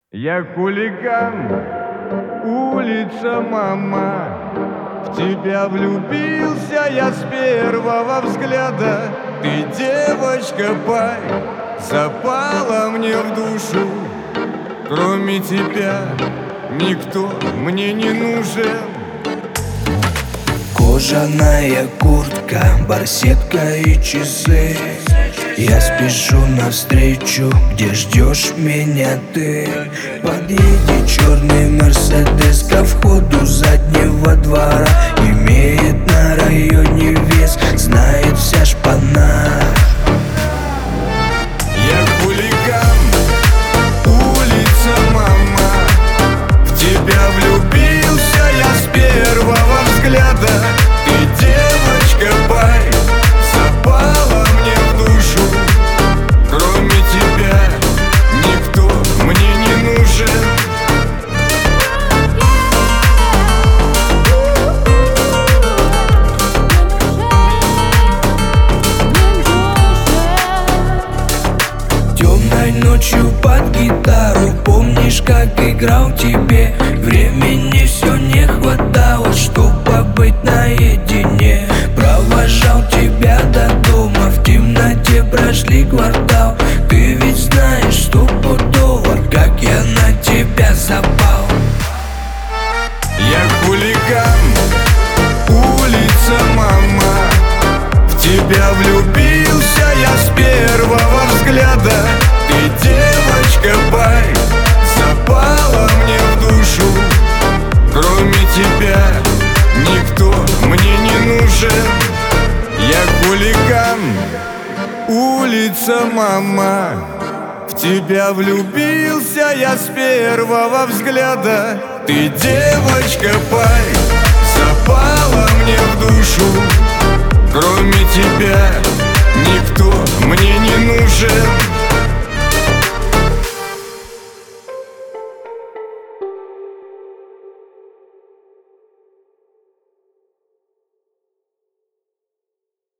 Я хулиган, улица, мама. В тебя влюбился я с первого взгляда. Ты, девочка, пай, запала мне в душу. Кроме тебя никто мне не нужен. Кожаная куртка, барсетка и часы. Я спешу навстречу, где ждешь меня ты. Подъедет черный мерседес ко входу заднего двора. Имеет на районе вес, знает вся шпана. Я хулиган, улица, мама. В тебя влюбился я с первого взгляда. Ты, девочка, пай, запала мне в душу. Кроме тебя никто мне не нужен. Темной ночью под гитару, помнишь, как играл тебе? Времени все не хватало, чтоб побыть наедине. Провожал тебя до дома, в темноте прошли квартал. Ты ведь знаешь, стопудово, как я на тебя запал. Я хулиган, улица, мама. В тебя влюбился я с первого взгляда. Ты, девочка, пай, запала мне в душу. Кроме тебя никто мне не нужен. Я хулиган, улица, мама. В тебя влюбился я с первого взгляда. Ты, девочка, пай,